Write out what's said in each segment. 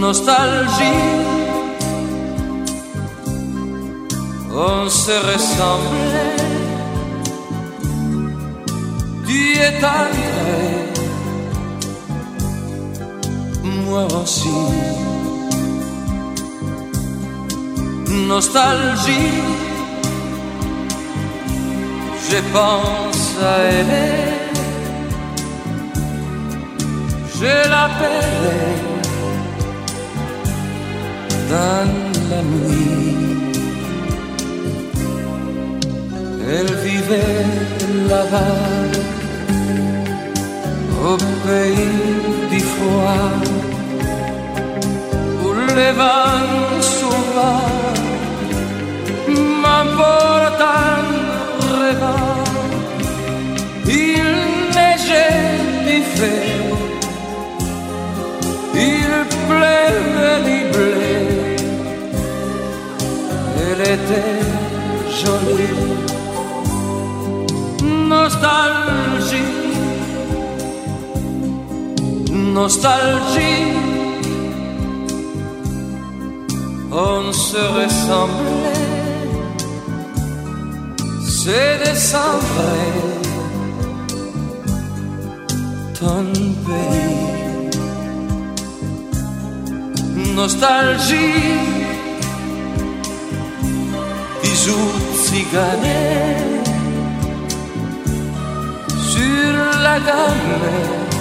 nostalgie. On se ressemblait, tu es arrivé, moi aussi. Nostalgie, je pense à elle, je l'appelle dans la nuit. Elle vivait là-bas, au pays du froid, où les vents sauvages m'emportent en rêvant. Il neigeait du fait, il pleuvait du blé. Elle était jolie. Nostalgie, nostalgie, on se ressemblait, c'est décembre, ton pays. Nostalgie, bisous ciganés sur la gamme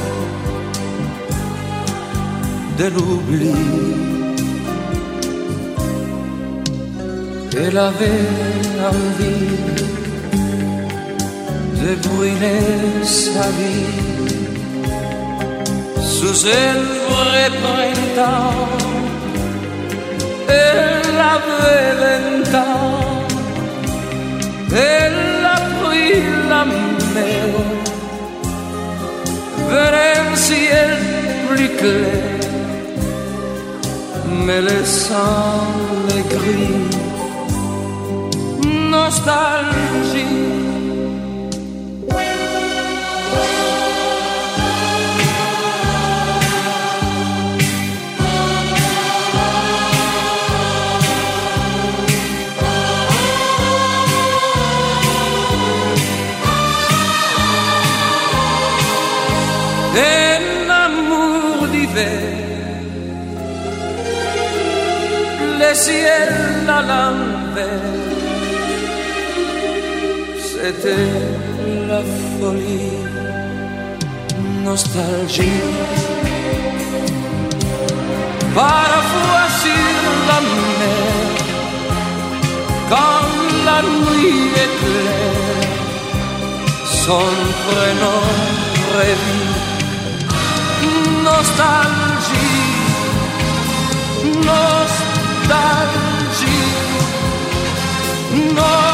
de l'oubli. Elle avait envie de brûler sa vie sous un vrai printemps. Elle avait 20 ans, elle a pris la mer vers un ciel plus clair, mais laissant les gris. Nostalgie, un amour d'hiver, le ciel à l'envers, c'était la folie. Nostalgie, parfois sur la mer, quand la nuit est claire, son prénom revit. Nostalgie, nostalgie, nostalgie.